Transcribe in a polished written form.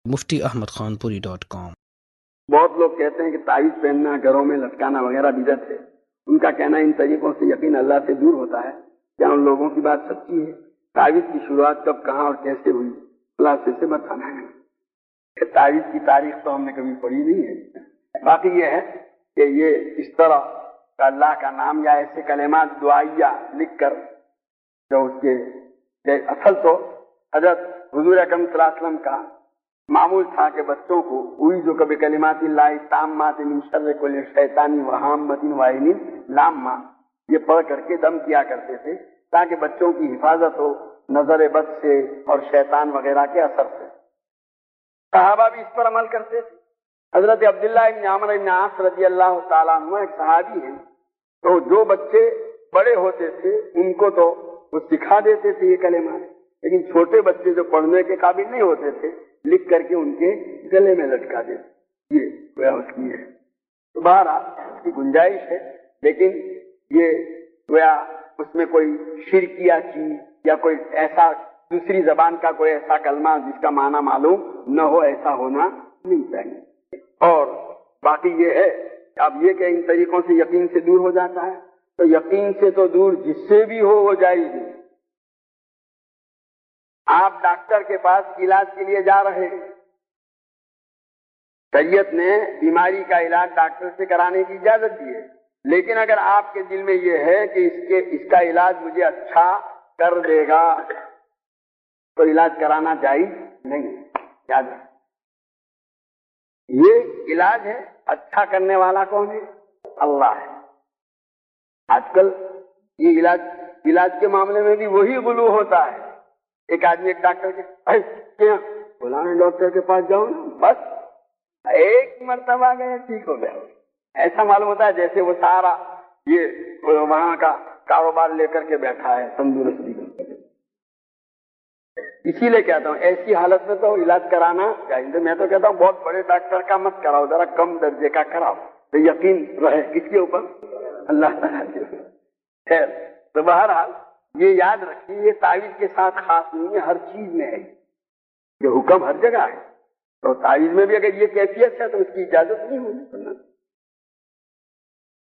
muftiahmadkhanpuri.com۔ بہت لوگ کہتے ہیں کہ تعویذ پہننا، گھروں میں لٹکانا وغیرہ بدعت ہے. ان کا کہنا ان طریقوں سے یقین اللہ سے دور ہوتا ہے. کیا ان لوگوں کی بات سچی ہے؟ تعویذ کی شروعات کب، کہاں اور کیسے ہوئی؟ اللہ سے بتانا ہے. تعویذ کی تاریخ تو ہم نے کبھی پڑھی نہیں ہے. باقی یہ ہے کہ یہ اس طرح کا اللہ کا نام یا ایسے کلمات دعائیہ لکھ کر جو اس کے اصل تو حضرت حضور اکرم صلی اللہ علیہ وسلم کا معمول تھا کہ بچوں کو وہی جو کبھی کلمات اللہ تامات من شر کل شیطان وہامۃ وعین لامہ یہ پڑھ کر کے دم کیا کرتے تھے تاکہ بچوں کی حفاظت ہو نظر بد سے اور شیطان وغیرہ کے اثر سے. صحابہ بھی اس پر عمل کرتے تھے. حضرت عبداللہ بن عمرو بن عاص رضی اللہ تعالیٰ عنہ ایک صحابی ہیں، تو جو بچے بڑے ہوتے تھے ان کو تو وہ سکھا دیتے تھے یہ کلمات، لیکن چھوٹے بچے جو پڑھنے کے قابل نہیں ہوتے تھے لکھ کر کے ان کے گلے میں لٹکا دیتے. یہ گویا اس کی ہے. تو بہرحال اس کی گنجائش ہے، لیکن یہ گویا اس میں کوئی شرکیہ چیز یا کوئی ایسا دوسری زبان کا کوئی ایسا کلمہ جس کا معنی معلوم نہ ہو، ایسا ہونا نہیں چاہیے. اور باقی یہ ہے اب یہ کہ ان طریقوں سے یقین سے دور ہو جاتا ہے، تو یقین سے تو دور جس سے بھی ہو وہ جائز نہیں. آپ ڈاکٹر کے پاس علاج کے لیے جا رہے ہیں، شریعت نے بیماری کا علاج ڈاکٹر سے کرانے کی اجازت دی ہے، لیکن اگر آپ کے دل میں یہ ہے کہ اس کا علاج مجھے اچھا کر دے گا تو علاج کرانا جائز نہیں. یاد رکھیں یہ علاج ہے، اچھا کرنے والا کون ہے؟ اللہ ہے. آج کل یہ علاج کے معاملے میں بھی وہی غلو ہوتا ہے. ایک آدمی ایک ڈاکٹر کے فلانے ڈاکٹر کے پاس جاؤ نا، بس ایک مرتبہ گئے ٹھیک ہو گیا. ایسا معلوم ہوتا ہے جیسے وہ سارا یہ وہاں کا کاروبار لے کر کے بیٹھا ہے تندرستی کا. اسی لیے کہتا ہوں ایسی حالت میں تو علاج کرانا چاہیے. میں تو کہتا ہوں بہت بڑے ڈاکٹر کا مت کراؤ، ذرا کم درجے کا کراؤ تو یقین رہے کس کے اوپر؟ اللہ تعالیٰ کے اوپر. خیر، تو بہرحال یہ یاد رکھیے یہ تعویذ کے ساتھ خاص نہیں ہے، ہر چیز میں ہے یہ حکم، ہر جگہ ہے. تو تعویذ میں بھی اگر یہ کیفیت ہے تو اس کی اجازت نہیں ہوگی.